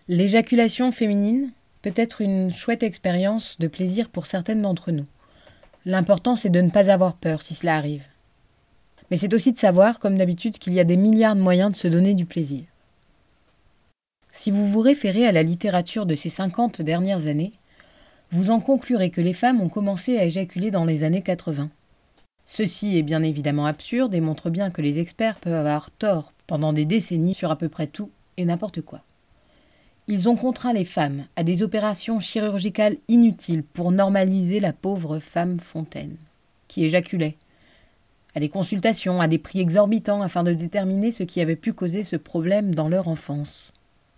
L'éjaculation féminine peut être une chouette expérience de plaisir pour certaines d'entre nous. L'important, c'est de ne pas avoir peur si cela arrive. Mais c'est aussi de savoir, comme d'habitude, qu'il y a des milliards de moyens de se donner du plaisir. Si vous vous référez à la littérature de ces 50 dernières années, vous en conclurez que les femmes ont commencé à éjaculer dans les années 80. Ceci est bien évidemment absurde et montre bien que les experts peuvent avoir tort pendant des décennies sur à peu près tout et n'importe quoi. Ils ont contraint les femmes à des opérations chirurgicales inutiles pour normaliser la pauvre femme fontaine, qui éjaculait, à des consultations à des prix exorbitants afin de déterminer ce qui avait pu causer ce problème dans leur enfance.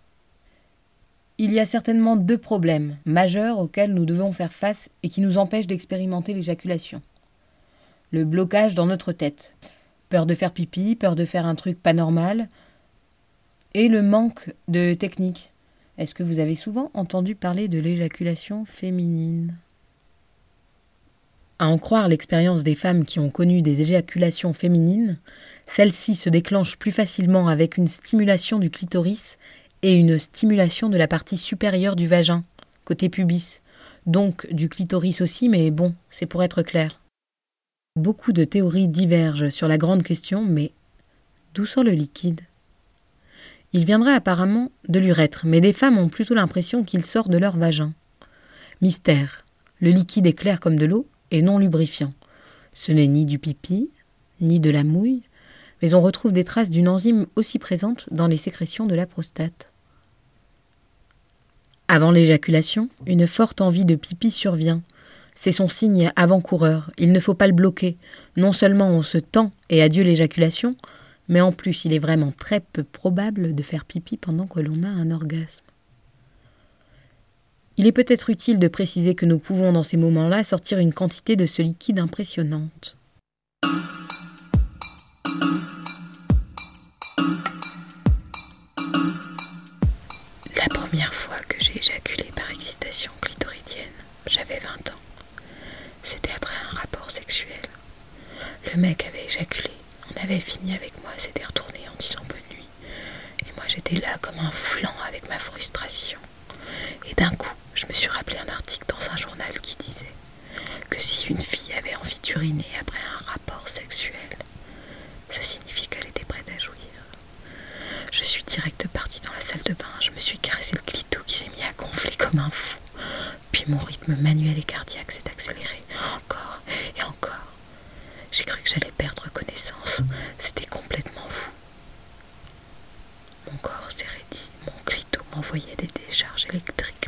Il y a certainement 2 problèmes majeurs auxquels nous devons faire face et qui nous empêchent d'expérimenter l'éjaculation. Le blocage dans notre tête, peur de faire pipi, peur de faire un truc pas normal, et le manque de technique. Est-ce que vous avez souvent entendu parler de l'éjaculation féminine ? À en croire l'expérience des femmes qui ont connu des éjaculations féminines, celle-ci se déclenche plus facilement avec une stimulation du clitoris et une stimulation de la partie supérieure du vagin, côté pubis, donc du clitoris aussi, mais bon, c'est pour être clair. Beaucoup de théories divergent sur la grande question, mais d'où sort le liquide ? Il viendrait apparemment de l'urètre, mais des femmes ont plutôt l'impression qu'il sort de leur vagin. Mystère. Le liquide est clair comme de l'eau et non lubrifiant. Ce n'est ni du pipi, ni de la mouille, mais on retrouve des traces d'une enzyme aussi présente dans les sécrétions de la prostate. Avant l'éjaculation, une forte envie de pipi survient. C'est son signe avant-coureur, il ne faut pas le bloquer. Non seulement on se tend et adieu l'éjaculation, mais en plus il est vraiment très peu probable de faire pipi pendant que l'on a un orgasme. Il est peut-être utile de préciser que nous pouvons dans ces moments-là sortir une quantité de ce liquide impressionnante. La première fois que j'ai éjaculé par excitation clitoridienne, j'avais 20 ans. C'était après un rapport sexuel. Le mec avait éjaculé, on avait fini avec moi, s'était retourné en disant bonne nuit. Et moi j'étais là comme un flan avec ma frustration. Et d'un coup, je me suis rappelé un article dans un journal qui disait que si une fille avait envie d'uriner après un rapport sexuel, ça signifie qu'elle était prête à jouir. Je suis direct partie dans la salle de bain, je me suis caressé le clito qui s'est mis à gonfler comme un fou. Puis mon rythme manuel et cardiaque s'est accéléré encore et encore. J'ai cru que j'allais perdre connaissance, c'était complètement fou. Mon corps s'est raidi, mon clito m'envoyait des décharges électriques